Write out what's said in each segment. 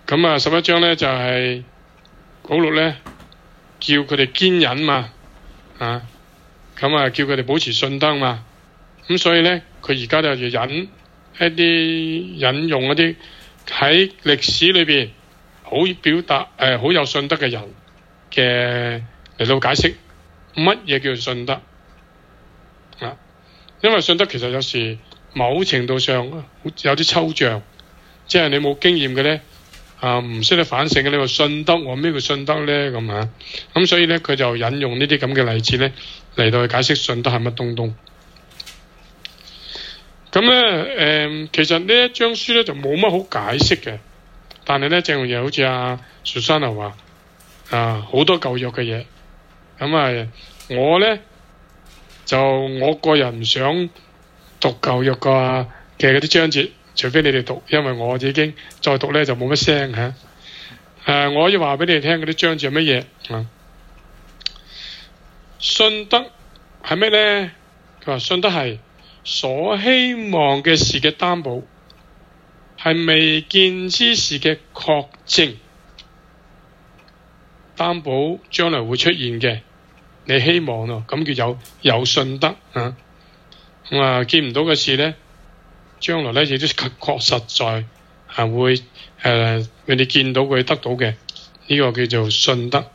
咁啊11章咧就係保羅咧叫佢哋堅忍嘛，咁啊叫佢哋保持信德嘛，咁所以咧佢而家就要引用一啲喺歷史裏邊好表達好有信德嘅人嘅嚟到解釋乜嘢叫做信德啊？因為信德其實有時某程度上有啲抽象，即係你冇經驗嘅咧唔識得反省嘅，你話信德我咩叫信德咧咁啊？咁所以咧佢就引用呢啲咁嘅例子咧嚟到去解釋信德係乜東東。咁咧其實呢一章書咧就冇乜好解釋嘅，但係咧正如好似阿 Susanna 話好多舊約嘅嘢，咁我咧就我個人唔想讀舊約嘅嗰啲章節，除非你哋讀，因為我已經再讀咧就冇乜聲吓。我要話俾你哋聽嗰啲章節係乜嘢信德係咩咧？佢話信德係所希望嘅事嘅擔保，係未見之事嘅確證，擔保將來會出現嘅，你希望咯，咁叫有信德見唔到嘅事咧，將來咧亦都確實在會你見到佢得到嘅，呢個叫做信德。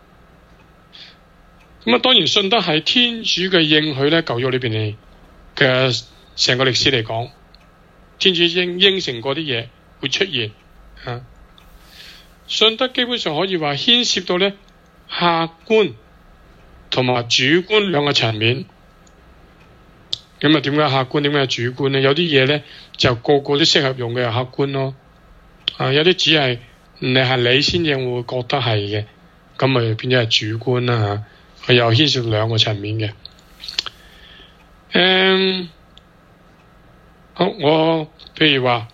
咁當然信德係天主嘅應許咧，舊約裏邊嚟嘅成個歷史嚟講，天主應承過啲嘢會出現信德基本上可以話牽涉到咧客觀同埋主觀兩個層面。咁點解客觀點解主觀咧？有啲嘢咧就個個都適合用嘅係客觀咯，有啲只係你先至會覺得係嘅，咁咪變咗係主觀啦佢又牽涉兩個層面嘅。好，我譬如話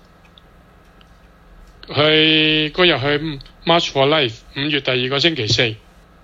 嗰日去 March for Life 5月第2個星期4，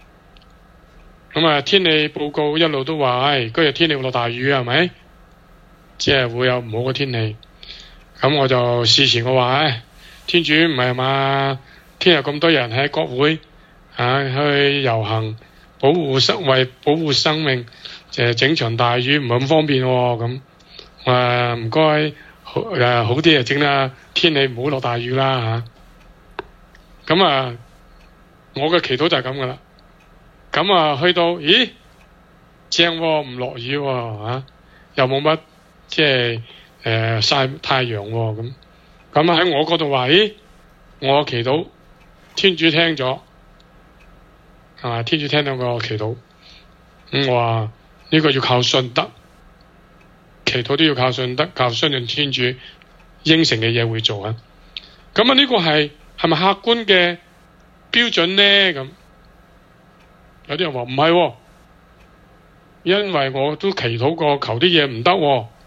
咁天氣報告一路都話嗰日天氣會落大雨係咪？即係會有唔好嘅天氣。咁我就事前我話天主唔係嘛，聽日咁多人喺國會去遊行為保護生命，整場大雨唔係咁方便咁。唔該好啲整啦，天氣唔好落大雨啦咁我嘅祈禱就係咁噶啦。咁去到咦正唔落雨又冇乜即係曬太陽咁喺我嗰度話我祈禱天主聽咗天主聽到個祈禱，我話呢個要靠信德，祈禱都要靠信德，靠相信天主應承嘅嘢會做呢個係咪客觀嘅標準呢？咁有啲人話唔係因為我都祈禱過求啲嘢唔得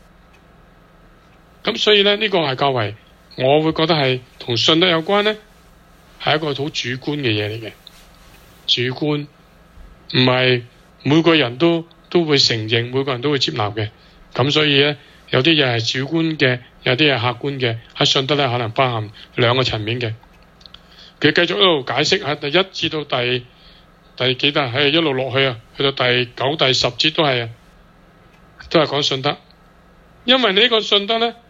咁所以呢個係較為我會覺得係同信德有關呢，係一個好主觀嘅嘢嚟嘅。主觀唔係每個人都會承認，每個人都會接納嘅。咁所以呢，有啲嘢係主觀嘅，有啲係客觀嘅。喺信德呢，可能包含兩個層面嘅。佢繼續一路解釋第1至到第幾節一路落去去到第9、第10節都係講信德。因為呢個信德呢，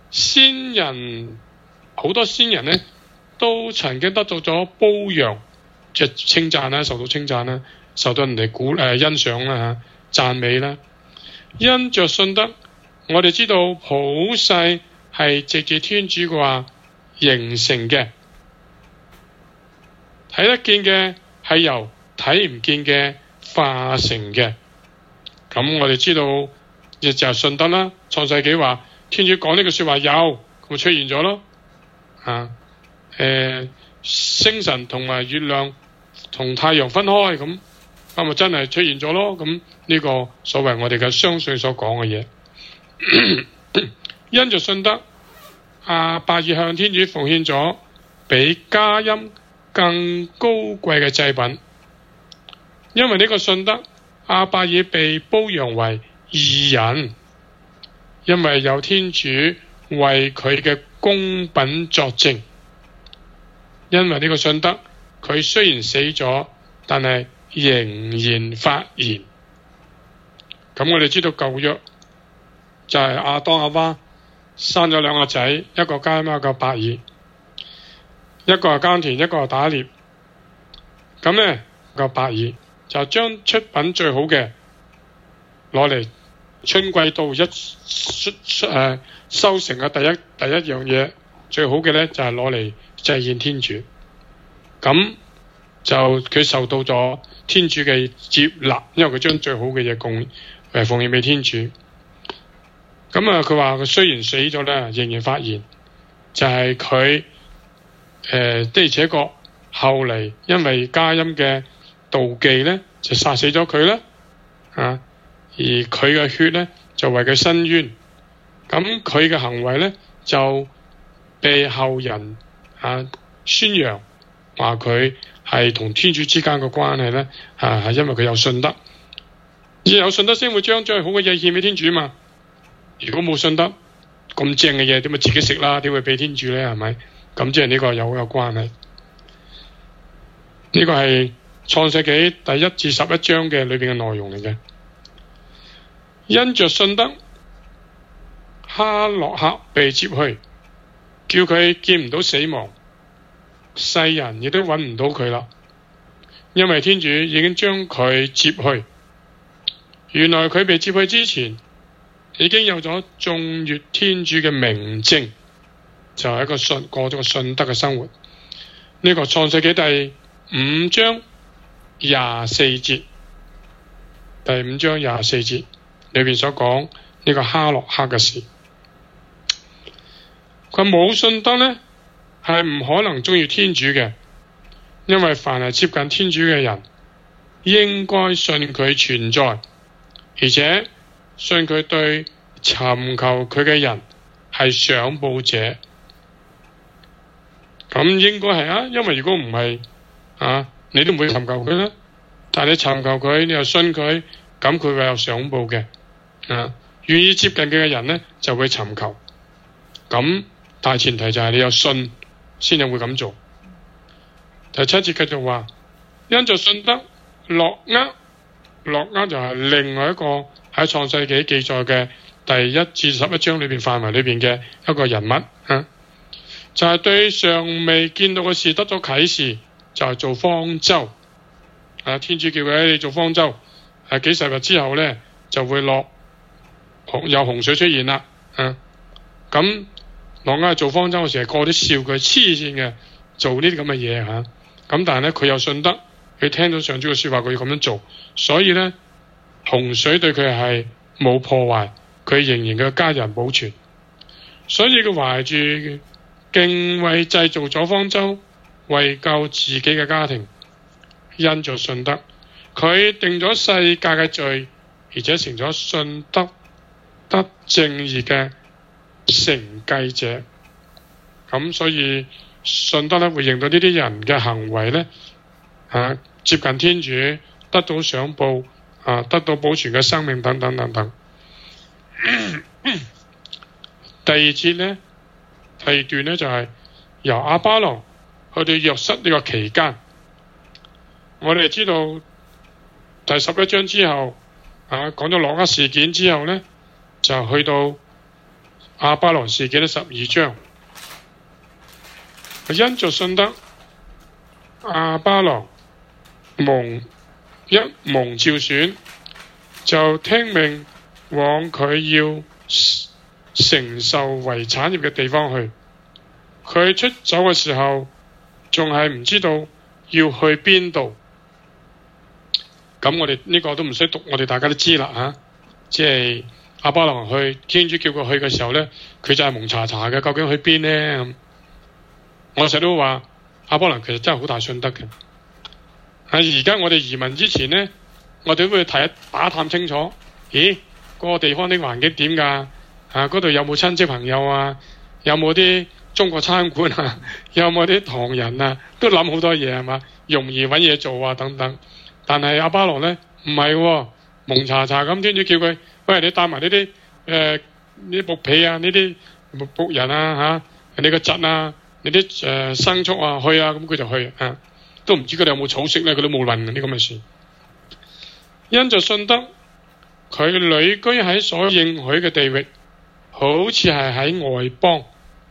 好多先人呢都曾經得到咗褒揚，即係稱讚啦，受到稱讚啦，受到人哋欣賞啦讚美啦。因着信德，我哋知道普世係藉住天主嘅話形成嘅，睇得見嘅係由睇唔見嘅化成嘅。咁我哋知道亦就係信德啦。創世紀話天主講呢句說話有，咁出現咗咯。星辰同埋月亮同太陽分開，咁咪真係出現咗咯。咁呢個所謂我哋嘅相信所講嘅嘢，因着信德，亞伯爾向天主奉獻咗比加音更高貴嘅祭品。因為呢個信德，亞伯爾被褒揚為義人，因為有天主為佢嘅公品作證。 因為呢個信德，佢雖然死咗，但係仍然發言。咁我哋知道舊約就係亞當亞娃生咗兩個仔，一個迦瑪，一個伯爾，一個係耕田，一個係打獵。咁呢個伯爾就將出品最好嘅攞嚟春季到收成嘅第一樣嘢，最好嘅呢就係攞嚟祭獻天主。咁就佢受到咗天主嘅接納，因為佢將最好嘅嘢奉獻俾天主。咁啊，佢話佢雖然死咗咧，仍然發言，就係佢的而且確後嚟因為加音嘅妒忌咧，就殺死咗佢啦。而佢嘅血咧就為佢伸冤。咁佢嘅行為咧就被後人宣揚，話佢係同天主之間嘅關係咧係因為佢有信德，有信德先會將最好嘅嘢獻俾天主嘛。如果冇信德，咁正嘅嘢點會自己食啦？點會俾天主咧？係咪？咁即係呢個有關係。呢個係創世紀第1至11章嘅裏邊嘅內容嚟嘅。因着信德，哈諾克被接去，叫佢見唔到死亡，世人亦都揾唔到佢啦，因為天主已經將佢接去。原來佢被接去之前，已經有咗眾悅天主嘅明證，就係一個過咗個信德嘅生活。呢個創世紀第5章24節，第5章24節裏邊所講呢個哈諾克嘅事。佢冇信德呢，係唔可能中意天主嘅，因為凡係接近天主嘅人，應該信佢存在，而且信佢對尋求佢嘅人係賞報者。咁應該係因為如果唔係你都唔會尋求佢啦。但係你尋求佢，你又信佢，咁佢會有賞報嘅。願意接近佢嘅人呢，就會尋求。咁大前提就係你有信先至會咁做。第7節繼續話，因着信德，諾厄就係另外一個喺創世紀記載嘅第1至11章裏邊範圍裏邊嘅一個人物。就係對尚未見到嘅事得咗啟示，就係做方舟。天主叫佢你做方舟，幾十日之後呢，就會有洪水出現啦。咁諾厄做方舟嘅時候，個啲笑佢黐線嘅，做呢啲咁嘅嘢咁但係呢，佢有信德，佢聽到上主嘅說話，佢要咁樣做，所以呢，洪水對佢係冇破壞，佢仍然嘅家人保存。所以佢懷住敬畏製造咗方舟，為救自己嘅家庭。因着信德，佢定咗世界嘅罪，而且成咗信德得正義嘅承繼者。咁所以信德咧會令到呢啲人嘅行為咧接近天主，得到賞報得到保存嘅生命等等等等。第2節咧，第2段咧就係由亞巴郎去到約瑟呢個期間。我哋知道第11章之後講咗諾厄事件之後呢，就去到亞巴郎事件嘅12章。因着信德，亞巴郎蒙召選，就聽命往佢要承受為產業嘅地方去。佢出走嘅時候，仲係唔知道要去邊度。咁我哋呢個都唔使讀，我哋大家都知啦即係亞巴郎去，天主叫佢去嘅時候呢，佢就係蒙查查嘅，究竟去邊呢？我成日都話亞巴郎其實真係好大信德嘅。而家我哋移民之前呢，我哋都會打探清楚，咦，嗰個地方啲環境點㗎？嗰度有冇親戚朋友啊？有冇啲中國餐館啊？有冇啲唐人啊？都諗好多嘢係嘛，容易揾嘢做啊等等。但係亞巴郎呢，唔係蒙查查咁，天主叫佢，喂，你帶埋呢啲呢啲僕婢啊，呢啲僕人啊你個侄啊， 你啲牲畜啊去啊，咁佢就去啊，都唔知佢哋有冇草食咧，佢都冇問啲咁嘅事。因着信德，佢旅居喺所應許嘅地域，好似係喺外邦，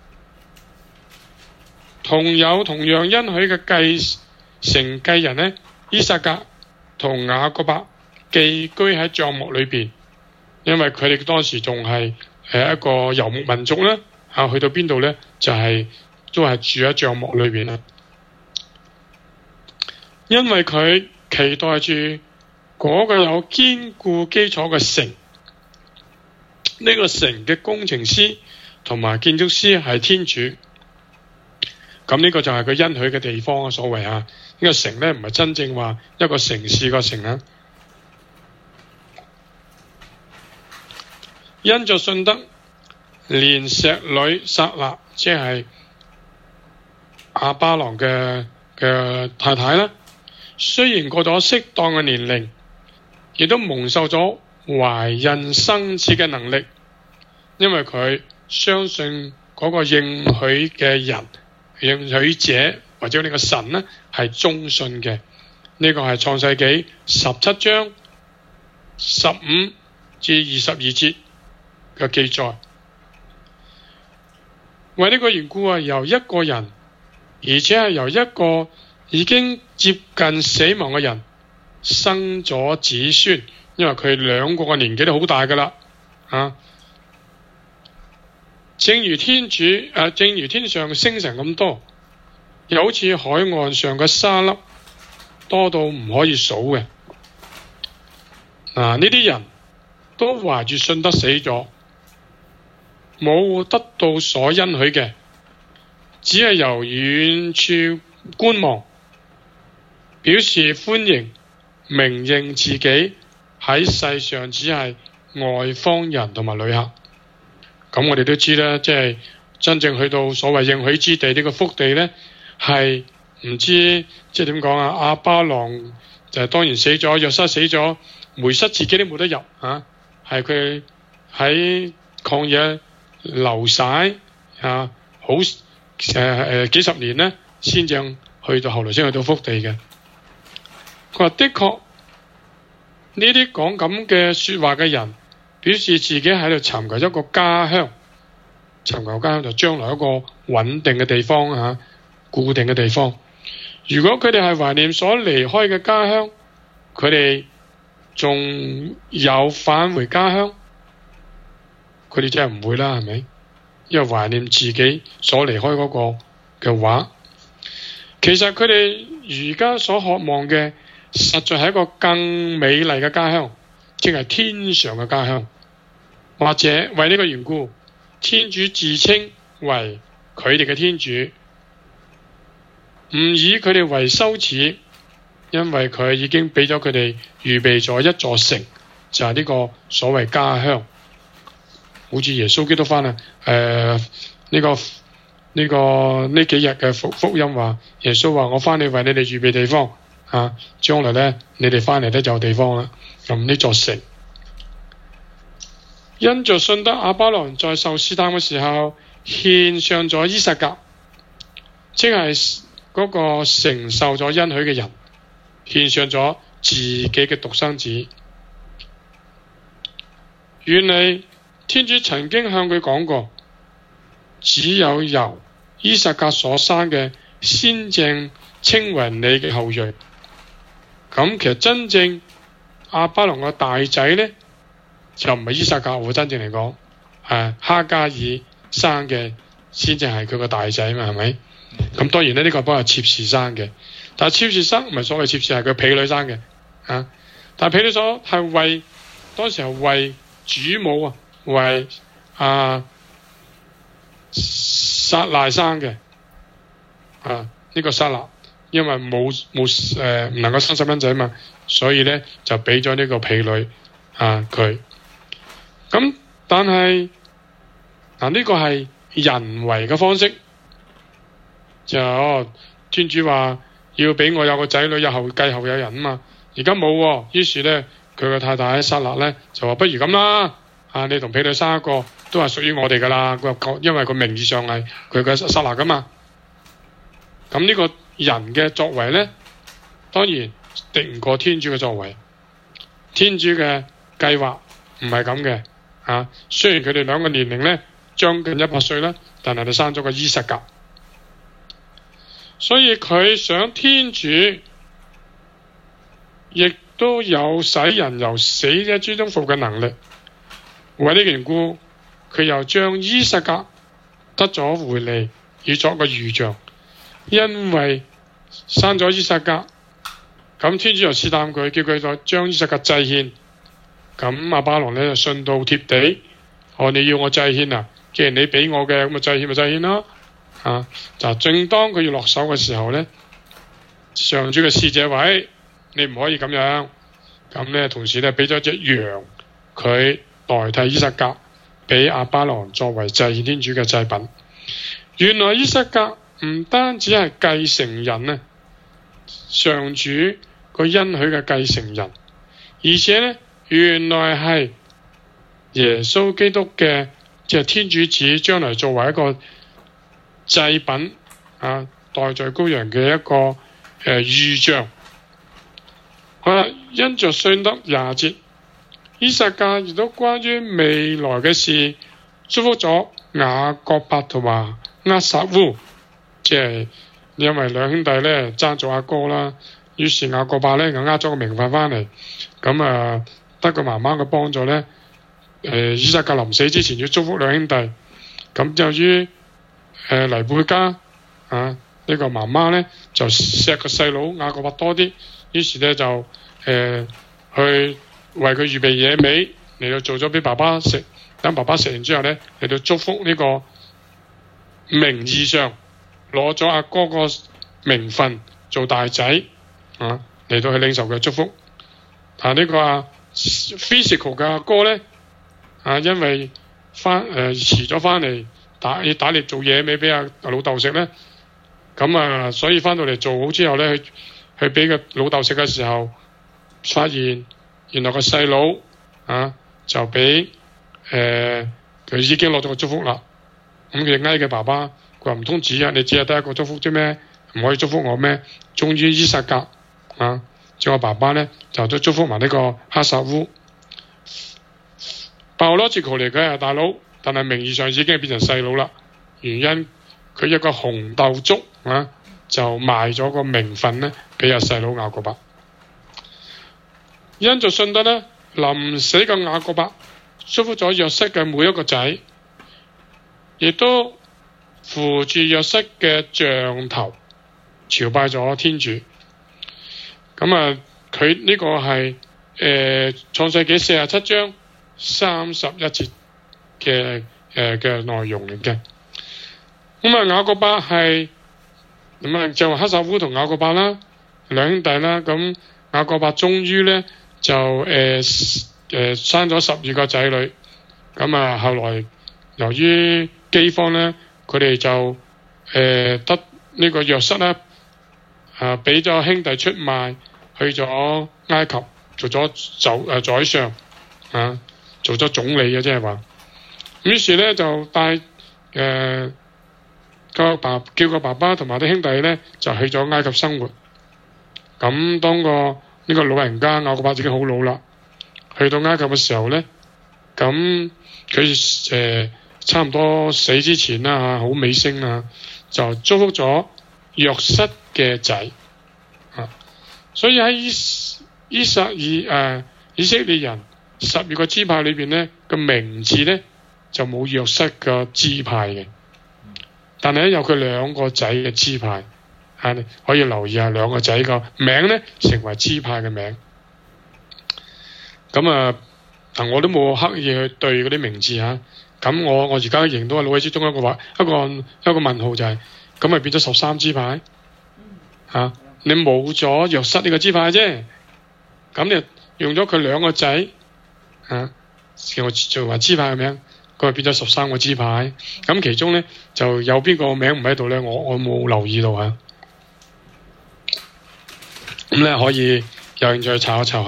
同樣應許嘅繼承繼人呢，伊撒格同雅各伯寄居喺帳幕裏邊，因為佢哋當時仲係一個遊牧民族啦，去到邊度呢？就係都係住喺帳幕裏邊啦。因為佢期待住嗰個有堅固基礎嘅城，呢個城嘅工程師同埋建築師係天主。咁呢個就係佢應許嘅地方啊，所謂啊，呢個城呢，唔係真正話一個城市個城啊。因着信德，連石女撒辣，即係亞巴郎嘅太太啦，雖然過咗適當嘅年齡，亦都蒙受咗懷孕生子嘅能力，因為佢相信嗰個應許嘅人、應許者或者呢個神呢係忠信嘅。呢個係創世紀17章15至22節嘅記載。為呢個緣故啊，由一個人，而且係由一個已經接近死亡嘅人生咗子孫，因為佢兩個嘅年紀都好大噶啦啊！正如天上嘅星辰咁多，又好似海岸上嘅沙粒多到唔可以數嘅。呢啲人都懷住信德死咗，冇得到所應許嘅，只係由遠處觀望，表示歡迎，明認自己喺世上只係外方人同埋旅客。咁我哋都知啦，即係真正去到所謂應許之地呢個福地呢，係唔知即係點講啊？亞巴郎就當然死咗，約瑟死咗，梅瑟自己都冇得入啊，係佢喺曠野流徙好幾十年呢，先至去到後來先去到福地嘅。佢話的確呢啲講咁嘅說話嘅人，表示自己喺度尋求一個家鄉，尋求家鄉就將來一個穩定嘅地方固定嘅地方。如果佢哋係懷念所離開嘅家鄉，佢哋仲有返回家鄉，佢哋真係唔會啦，係咪？因為懷念自己所離開嗰個嘅話，其實佢哋而家所渴望嘅，實在係一個更美麗嘅家鄉，即係天上嘅家鄉。或者為呢個緣故，天主自稱為佢哋嘅天主，唔以佢哋為羞恥，因為佢已經俾咗佢哋預備咗一座城，就係呢個所謂家鄉。好似耶穌基督翻呢幾日嘅福音話，耶穌話我翻嚟為你哋預備地方將來呢，你哋翻嚟呢就有地方啦。咁呢座城，因着信德，亞巴郎在受試探嘅時候獻上咗伊撒格，即係嗰個承受咗應許嘅人，獻上咗自己嘅獨生子。原來天主曾經向佢講過，只有由伊撒格所生嘅先正稱為你嘅後裔。咁其實真正亞巴郎嘅大仔呢，就唔係伊撒格，真正嚟講哈加爾生嘅先正係佢個大仔嘛，係咪？咁當然呢，呢個幫係妾侍生嘅，但係妾侍生唔係所謂妾侍，係佢婢女生嘅但係婢女所係為當時係為主母為撒賴生嘅呢個撒勒，因為冇唔能夠生細蚊仔嘛，所以呢就俾咗呢個婢女佢。咁但係呢個係人為嘅方式，就天主話要俾我有個仔女，有後繼後有人啊嘛。而家冇，於是呢，佢個太太撒勒呢就話不如咁啦，你同婢女生一個都係屬於我哋噶啦。因為個名義上係佢嘅撒勒噶嘛， 咁呢個人嘅作為呢，當然敵唔過天主嘅作為。天主嘅計劃唔係咁嘅啊。雖然佢哋兩個年齡呢將近100歲啦，但係佢生咗個依撒格，所以佢想天主亦都有使人由死者之中復活嘅能力。為呢個緣故，佢又將依撒格得咗回嚟，以作個預象。因為生咗依撒格，咁天主就試探佢，叫佢再將依撒格祭獻。咁亞巴郎呢就信到貼地，你要我祭獻啊？既然你俾我嘅，咁咪祭獻咪祭獻咯。就正當佢要落手嘅時候呢，上主嘅使者話：你唔可以咁樣。咁呢，同時呢俾咗隻羊，佢代替依撒格，俾亞巴郎作為祭獻天主嘅祭品。原來依撒格唔單止係繼承人呢，上主個恩許嘅繼承人，而且呢，原來係耶穌基督嘅即係天主子，將來作為一個祭品代罪羔羊嘅一個預象。好啦，因着信德20節，依撒格亦都關於未來嘅事祝福咗雅各伯同埋厄撒烏，即係因為兩兄弟咧爭咗阿哥啦，於是雅各伯咧就咗個名分翻嚟，咁得個媽媽嘅幫助咧，依撒格臨死之前要祝福兩兄弟，咁由於黎貝加呢個媽媽咧就錫個細佬雅各伯多啲，於是咧就去為佢預備野味嚟到做咗俾爸爸食，等爸爸食完之後咧嚟到祝福呢個名義上攞咗阿哥個名分做大仔嚟到去領受嘅祝福。但呢個physical 嘅阿哥咧因為遲咗翻嚟打獵做野味俾阿老豆食咧，咁所以翻到嚟做好之後咧，去俾個老豆食嘅時候，發現原來個細佬就俾佢已經攞咗個祝福啦。咁佢嗌佢爸爸，佢話唔通你只係得一個祝福啫咩？唔可以祝福我咩？終於依撒格叫我爸爸咧就都祝福埋呢個哈撒烏。biological 嚟佢係大佬，但係名義上已經係變成細佬啦。原因佢一個紅豆粥就賣咗個名分咧俾阿細佬雅各伯。因着信德咧，臨死嘅雅各伯祝福咗約瑟嘅每一個仔，亦都扶住約瑟嘅杖頭朝拜咗天主。咁佢呢個係創世紀47章31節嘅內容嚟嘅。咁雅各伯係就哈撒烏同雅各伯啦，兩兄弟啦。咁雅各伯終於咧就生咗12個仔女。咁後來由於饑荒咧，佢哋就得呢個約瑟咧俾咗兄弟出賣，去咗埃及做咗宰相做咗總理嘅，即係話。於是咧就帶叫個爸爸同埋啲兄弟咧就去咗埃及生活。咁當呢個老人家雅各伯已經好老啦，去到埃及嘅時候咧，咁佢差唔多死之前啦好尾聲就祝福咗約瑟嘅仔所以喺以色列人12個支派裏邊咧個名字咧就冇約瑟嘅支派嘅，但係有佢兩個仔嘅支派可以留意下兩個仔個名咧成為支派嘅名。咁我都冇刻意去對嗰啲名字咁我而家認到腦海之中一個問號就係咁咪變咗13支派你冇咗約瑟呢個支派啫，咁你用咗佢兩個仔做為支派嘅名，佢咪變咗13個支派。咁其中咧就有邊個名唔喺度咧？我冇留意到咁咧可以有興趣查一查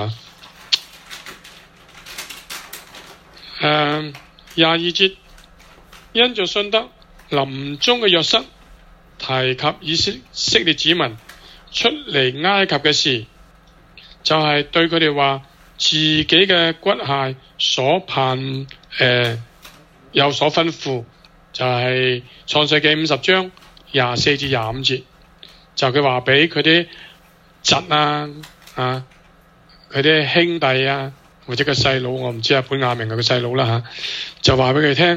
22節，因着信德臨終嘅約瑟提及以色列子民出嚟埃及嘅事，就係對佢哋話自己嘅骨骸所盼有所吩咐，就係創世記50章24至25節，就佢話俾佢啲侄佢啲兄弟啊，或者個細佬，我唔知本雅明係個細佬啦就話俾佢聽，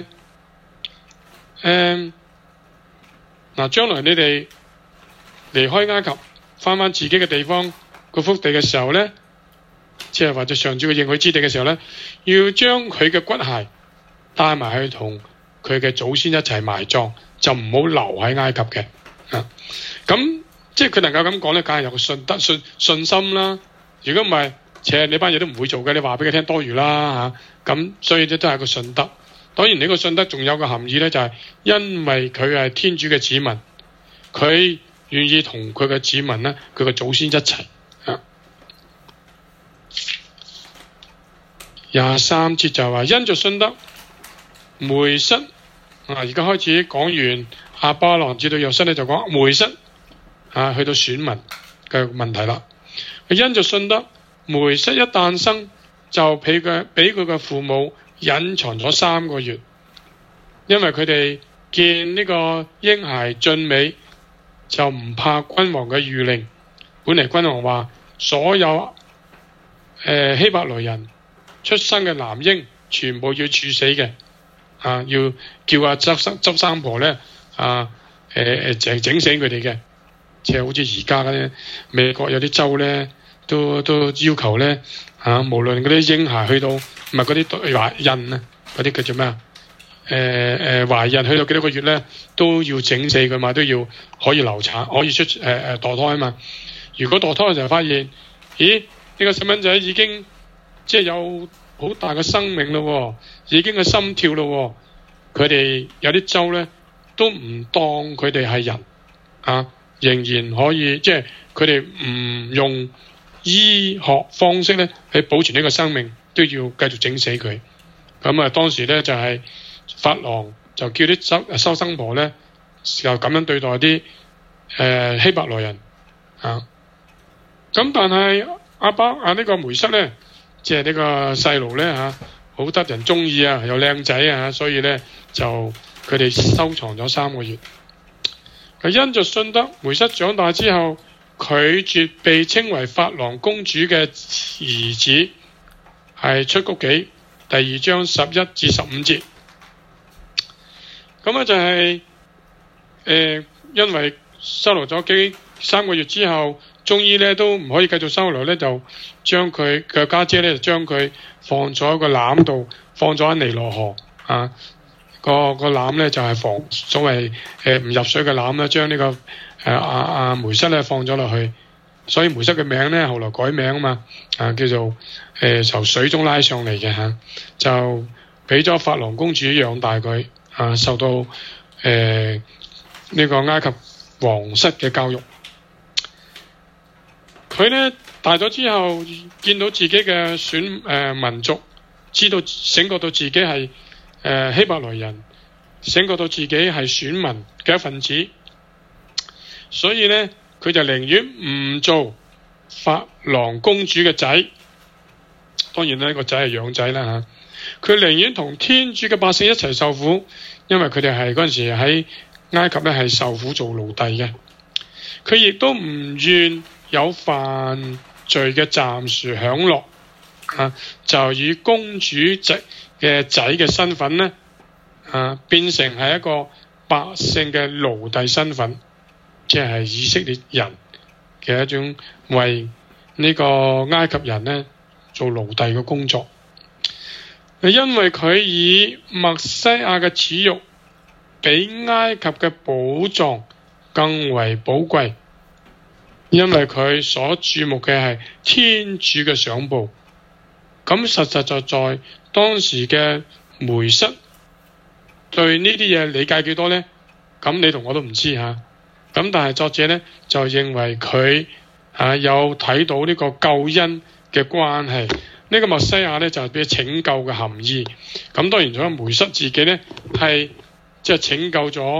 將來你哋離開埃及，翻自己嘅地方個福地嘅時候咧，即係或者上主嘅應許之地嘅時候咧，要將佢嘅骨骸帶埋去同佢嘅祖先一齊埋葬，就唔好留喺埃及嘅。咁即係佢能夠咁講咧，梗係有個信心啦。如果唔係，你班嘢都唔會做嘅。你話俾佢聽多餘啦咁所以都係個信德。當然呢個信德仲有個含義咧，就係因為佢係天主嘅子民，佢願意同佢嘅子民咧，佢嘅祖先一齊。23節就話因着信德，梅瑟而家開始講完亞巴郎至到約瑟咧，就講梅瑟去到選民嘅問題啦。因着信德，梅瑟一誕生就俾佢嘅父母隱藏咗3個月，因為佢哋見呢個嬰孩俊美，就唔怕君王嘅諭令。本嚟君王話所有希伯來人出生嘅男嬰全部要處死嘅，要叫執生婆咧整死佢哋嘅，即係好似而家咧美國有啲州咧都要求咧無論嗰啲嬰孩去到唔係嗰啲懷孕啊，嗰啲叫做咩懷孕去到幾多個月咧都要整死佢嘛，都要可以流產，可以出墮胎嘛。如果墮胎嘅時候發現，咦呢個細蚊仔已經即係有好大嘅生命咯，已經嘅心跳咯，佢哋有啲州咧都唔當佢哋係人仍然可以即係佢哋唔用醫學方式咧去保存呢個生命，都要繼續整死佢。咁當時咧就係法郎就叫啲收生婆咧就咁樣對待啲希伯來人咁但係呢個梅瑟咧，即係呢個細路咧好得人中意又靚仔所以咧就佢哋收藏咗3個月。佢因着信德，梅瑟長大之後拒絕被稱為法郎公主嘅兒子，係出谷記第2章11至15節。咁就係因為收留咗3個月之後，終於咧都唔可以繼續收留咧，就將佢嘅家姐咧就將佢放咗喺個籃度，放咗喺尼羅河個籃咧就係防所謂唔入水嘅籃啦，將呢個梅瑟咧放咗落去，所以梅瑟嘅名咧後來改名嘛叫做由水中拉上嚟嘅就俾咗法郎公主養大佢受到呢個埃及皇室嘅教育。佢咧大咗之後，見到自己嘅民族，醒覺到自己係希伯來人，醒覺到自己係選民嘅一份子，所以咧佢就寧願唔做法郎公主嘅仔。當然呢個仔係養仔啦佢寧願同天主嘅百姓一齊受苦，因為佢哋係嗰陣時喺埃及咧係受苦做奴隸嘅。佢亦都唔願有犯罪嘅暫時享樂就以公主嘅仔嘅身份咧變成係一個百姓嘅奴隸身份，即係以色列人嘅一種為呢個埃及人咧做奴隸嘅工作。因為佢以默西亞嘅恥辱比埃及嘅寶藏更為寶貴，因為佢所注目嘅係天主嘅賞報。咁實實在在當時嘅梅瑟對呢啲嘢理解幾多呢？咁你同我都唔知咁但係作者呢，就認為佢有睇到呢個救恩嘅關係。呢個默西亞呢，就係俾拯救嘅含義。咁當然咗梅瑟自己呢，係即係拯救咗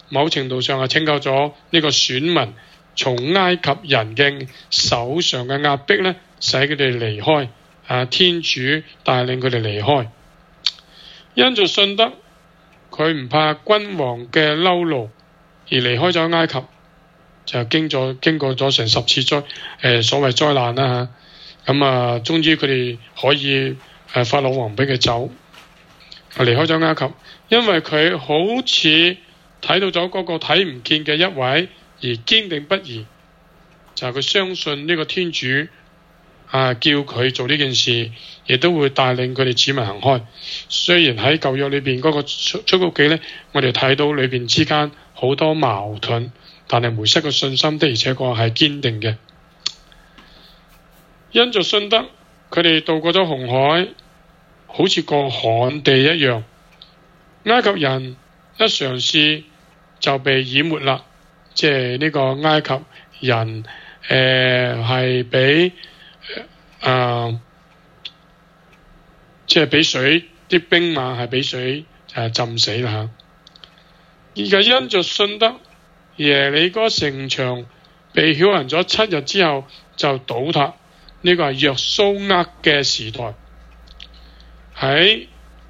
某程度上係拯救咗呢個選民從埃及人嘅手上嘅壓迫咧，使佢哋離開。天主帶領佢哋離開。因着信德，佢唔怕君王嘅嬲怒，而離開咗埃及，就經過咗成10次所謂災難啦嚇。咁終於佢哋可以法老王俾佢走，離開咗埃及，因為佢好似睇到咗嗰個睇唔見嘅一位，而堅定不移，就係佢相信呢個天主叫佢做呢件事，亦都會帶領佢哋子民行開。雖然喺舊約裏邊嗰個出谷記呢，我哋睇到裏邊之間好多矛盾，但係梅瑟嘅信心的而且確係堅定嘅。因着信德，佢哋渡過咗紅海，好似過旱地一樣。埃及人一嘗試就被淹沒啦，即係呢個埃及人係俾即係俾水，啲兵馬係俾水浸死啦嚇。而家因着信德，耶利哥城牆被擾人咗7日之後就倒塌。呢個係約書厄嘅時代。喺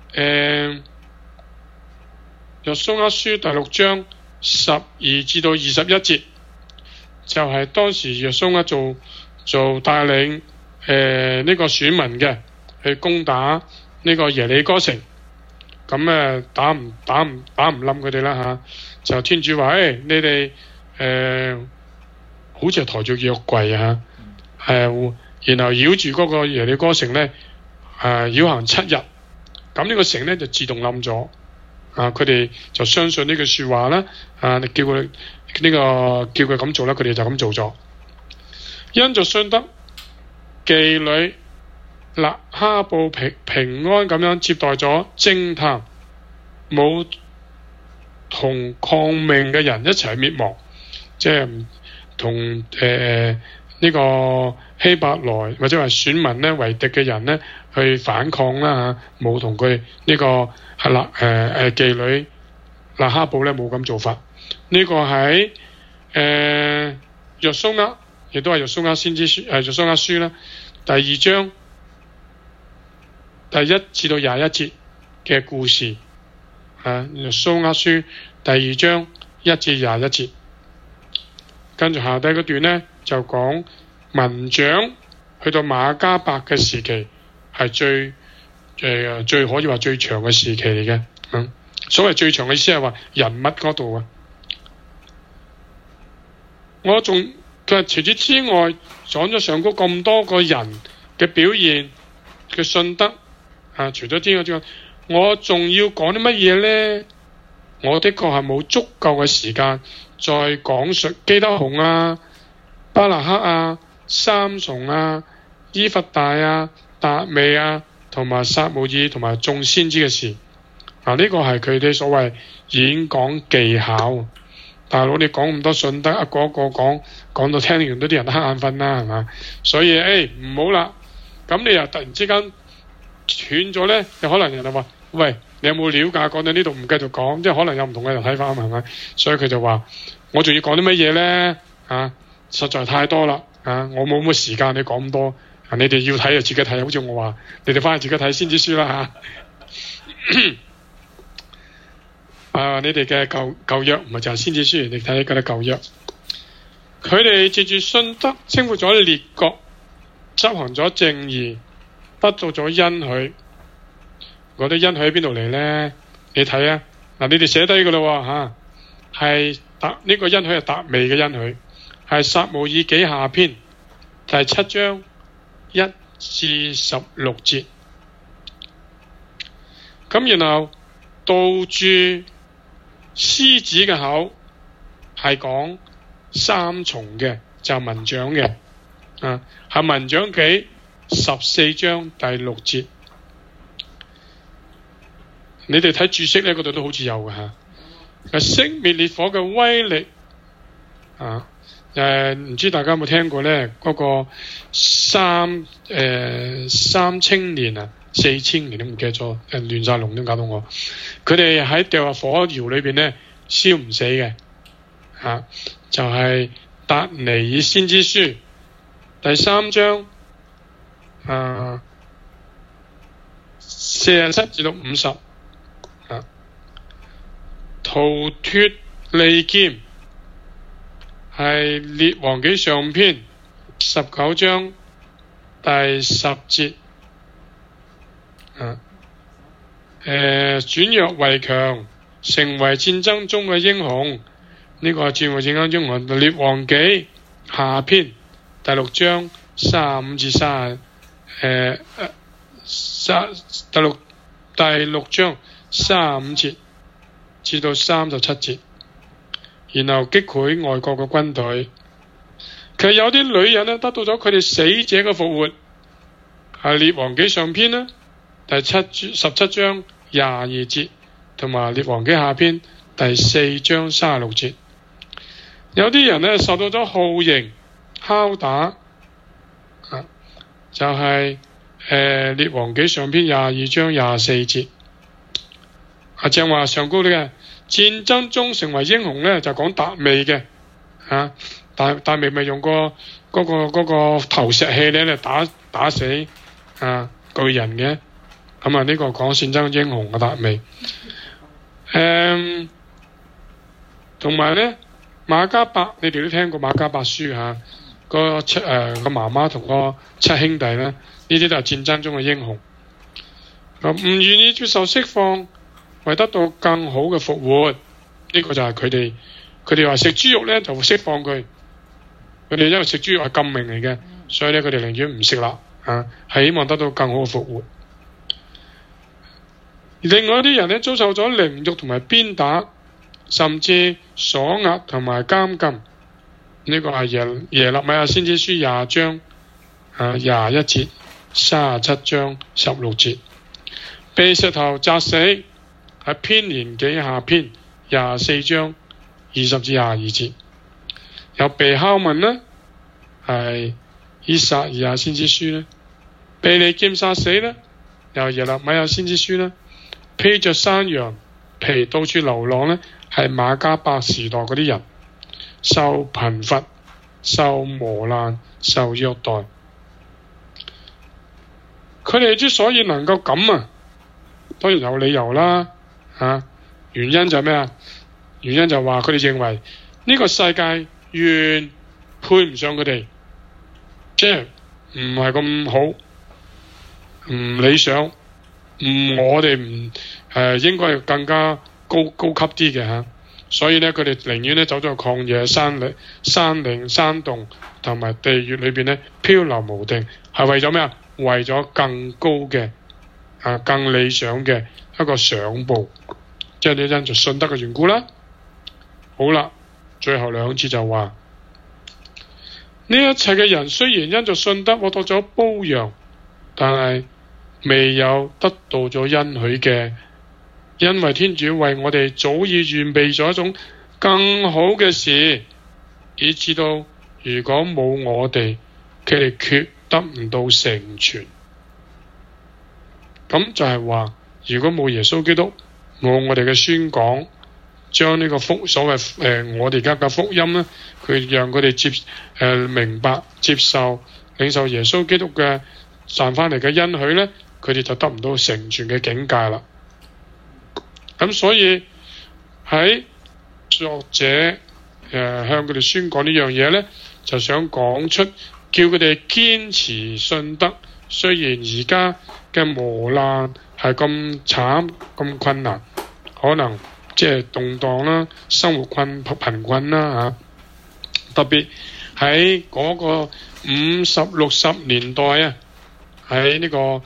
約書厄書第6章12至到21節，就係當時約書厄做帶領呢個選民嘅去攻打呢個耶利哥城。咁打唔冧佢哋啦嚇。就天主話：你哋好似係抬住約櫃啊嚇，然後繞住嗰個耶利哥城咧，繞行7日，咁呢個城咧就自動冧咗。佢哋就相信呢句說話啦。你叫佢咁做啦，佢哋就咁做咗。因着信德，妓女勒哈布平安咁樣接待咗偵探，冇同抗命嘅人一齊滅亡，即係同呢個希伯來或者係選民咧為敵嘅人咧去反抗啦嚇，冇同佢呢個妓女勒哈布咧冇咁做法。呢個喺約書亞，亦都係約書亞先知書約書亞書啦，第2章第1至到21節嘅故事。約書亞書第2章1至21節，跟住下底嗰段呢，就講民長去到馬加伯嘅時期係最可以話最長嘅時期嚟嘅。所謂最長嘅意思係話人物嗰度啊。佢話除此之外，講咗上高咁多個人嘅表現嘅信德除咗之外，我仲要講啲乜嘢呢？我的確係冇足夠嘅時間再講述基德紅啊、巴勒克三重伊弗大達味同埋撒母耳同埋眾先知嘅事。呢個係佢哋所謂演講技巧。大佬，你講咁多信德，一個一個講到聽完都啲人都瞌眼瞓啦，係嘛？所以唔好啦。咁你又突然之間斷咗呢，有可能人就話：喂，你有冇了解？講到呢度唔繼續講，即係可能有唔同嘅人睇法啊嘛，係咪？所以佢就話：我仲要講啲乜嘢呢？實在太多啦！我冇乜時間你講咁多。你哋要睇就自己睇，好似我話，你哋翻去自己睇先知書啦你哋嘅舊約唔係就係先知書，你睇嗰啲舊約。佢哋借住信德征服咗列國，執行咗正義，得到咗恩許。嗰啲恩許喺邊度嚟呢？你睇你哋寫低噶啦係呢個恩許係達味嘅恩許，係撒母耳記下篇第7章1至16節。咁然後導住獅子嘅口係講3重嘅，就係民長嘅係民長記14章第6節。你哋睇注釋呢，嗰度都好似有嘅熄滅烈火嘅威力唔知大家有冇聽過呢？嗰個三青年4千年都唔記得咗，亂晒龍都搞到我。佢哋喺掉入火窯裏邊呢， 燒唔死嘅，就係達尼爾先知書第3章47至到50，逃脫利劍係列王紀上篇19章第10節，轉弱為強，成為戰爭中嘅英雄。呢個係轉為戰爭英雄。列王紀下篇第6章35至30，第六章35節至到37節，然後擊潰外國嘅軍隊。其實有啲女人呢，得到咗佢哋死者嘅復活，係列王紀上篇啦，第17章22節，同埋列王紀下篇第4章36節。有啲人呢，受到咗酷刑拷打，就係列王紀上篇22章24節。正話上高呢嘅戰爭中成為英雄呢，就講達味嘅，達味咪用嗰個投石器咧打死巨人嘅。咁呢個講戰爭英雄嘅達味。同埋呢馬加伯，你哋都聽過馬加伯書個媽媽同個7兄弟呢，呢啲都係戰爭中嘅英雄。唔願意接受釋放，為得到更好嘅復活，呢個就係佢哋話食豬肉呢就會釋放佢哋因為食豬肉係禁命嚟嘅，所以呢，佢哋寧願唔食啦，係希望得到更好嘅復活。另外一啲人呢，遭受咗凌辱同埋鞭打，甚至鎖押同埋監禁。呢個係耶肋米亞先知書20章21節，37章16節，被石頭砸死係編年紀下篇24章20至22節，有被拷問呢，係以撒以亞先知書呢，被利劍殺死呢，由耶肋米亞先知書呢，披着山羊皮到處流浪呢，係馬加伯時代嗰啲人，受貧乏、受磨難、受虐待。佢哋之所以能夠咁當然有理由啦，原因就係咩啊？原因就話佢哋認為呢個世界原配唔上佢哋，即係唔係咁好，唔理想，我哋唔應該更加高級啲嘅。所以呢，佢哋寧願呢走咗去曠野、山嶺、山洞同埋地穴裏邊呢漂流無定，係為咗咩啊？為咗更高嘅更理想嘅一個上報，即係呢因就信德嘅緣故啦。好啦，最後2節就話呢一切嘅人雖然因着信德獲得咗褒揚，但係未有得到咗應許嘅。因為天主為我哋早已預備咗一種更好嘅事，以至到如果冇我哋，佢哋決得唔到成全。咁就係話，如果冇耶穌基督，冇我哋嘅宣講，將呢個所謂我哋而家嘅福音呢，佢讓佢哋明白、接受、領受耶穌基督嘅賺翻嚟嘅恩許呢，佢哋就得唔到成全嘅境界啦。咁所以喺作者向佢哋宣講呢樣嘢呢，就想講出叫佢哋堅持信德。雖然而家嘅磨難係咁慘咁困難，可能即係動盪啦，生活貧困啦特別喺嗰個50、60年代喺呢個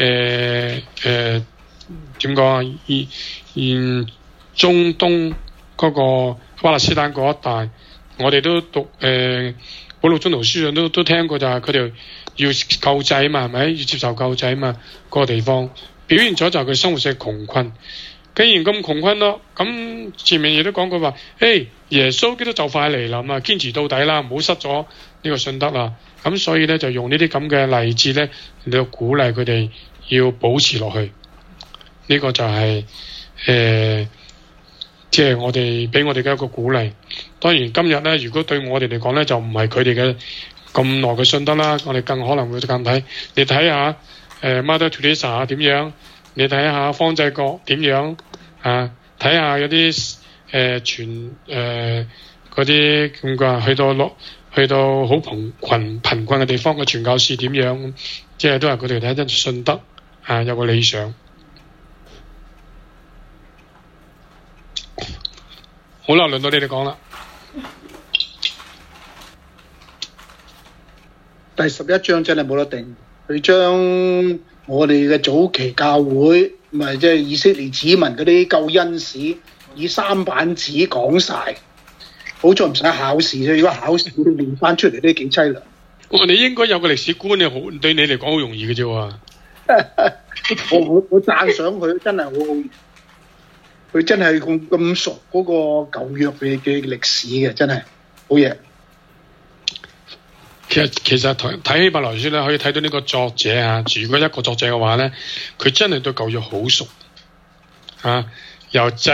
點講現中東嗰個巴勒斯坦嗰一帶，我哋都讀保祿宗徒書上都聽過，就係佢哋要救濟嘛，係咪要接受救濟嘛？嗰個地方表現咗就係佢生活上窮困。既然咁窮困咯，咁前面亦都講過話，耶穌基督就快嚟啦，堅持到底啦，唔好失咗呢個信德啦。咁所以咧就用呢啲咁嘅例子咧嚟到鼓勵佢哋要保持落去。呢個就係即即係我哋俾我哋嘅一個鼓勵。當然今日咧，如果對我哋嚟講咧，就唔係佢哋嘅咁耐嘅信德啦，我哋更可能會咁睇。你睇下Mother Teresa 點樣，你睇下方濟各點樣啊，睇下有啲嗰啲咁嘅去到好貧困嘅地方嘅傳教士點樣，即係都係佢哋睇真信德啊，有個理想。好啦，輪到你哋講啦。 第11章真係冇得定，佢將我哋嘅早期教會，唔係即係以色列子民嗰啲救恩史，以3版紙講晒。好在唔使考試啫，如果考試都練翻出嚟都幾凄涼。 你應該有個歷史觀，好對你嚟講好容易嘅啫喎。 我讚賞佢，真係好好。佢真係咁熟嗰個舊約嘅歷史嘅，真係好嘢。 其實睇希伯來書咧，可以睇到呢個作者啊。如果一個作者嘅話咧，佢真係對舊約好熟啊。由立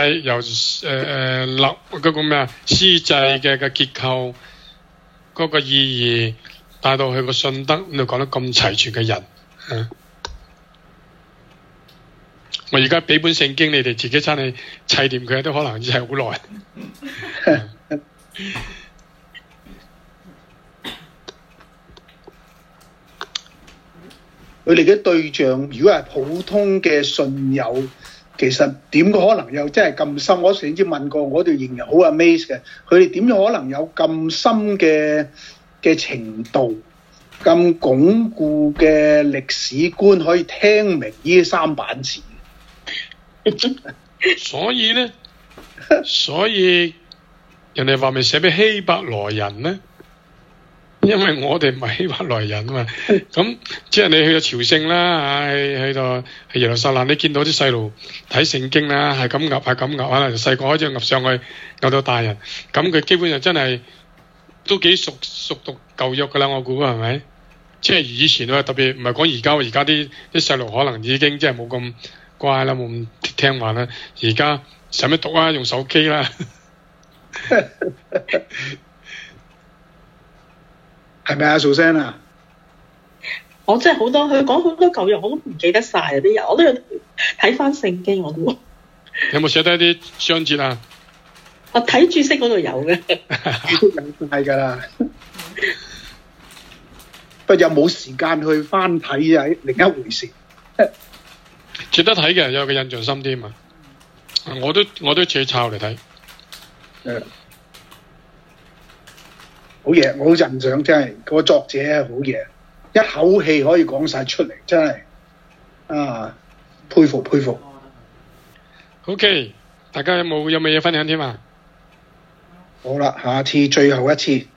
嗰個咩啊，司祭嘅結構嗰個意義，帶到佢個信德，你講得咁齊全嘅人啊。我而家俾本聖經，你哋自己真係砌掂佢，都可能真係好耐。 佢哋嘅對象，如果係普通嘅信友，其實點可能又真係咁深？我上次問過，我哋仍然好 amazed 嘅。佢哋點可能有咁深嘅程度，咁鞏固嘅歷史觀，可以聽明呢3版字？ 所以咧，人哋話咪寫俾希伯來人咧，因為我哋唔係希伯來人啊嘛。咁即係你去到朝聖啦，去到耶路撒冷，你見到啲細路睇聖經啦，係咁噏，可能細個開始噏上去，噏到大人，咁佢基本上真係都幾熟讀舊約噶啦，我估係咪？即係以前啊，特別唔係講而家啲細路可能已經即係冇咁乖啦，冇咁聽話啦。而家使乜讀啊？用手機啦。 係咪啊，蘇生啊？ 我真係好多，佢講好多舊約，我都唔記得晒啊啲人，我都要睇翻聖經，我都。 有冇寫低啲章節啊？ 我睇注釋嗰度有嘅。 係㗎啦。不過有冇時間去翻睇啊？另一回事。 值得睇嘅，有個印象深啲嘛。我都自己抄嚟睇。 好嘢，我好欣賞，真係個作者好嘢，一口氣可以講晒出嚟，真係啊，佩服佩服。 OK，大家有冇嘢分享添啊？ 好啦，下次最後一次。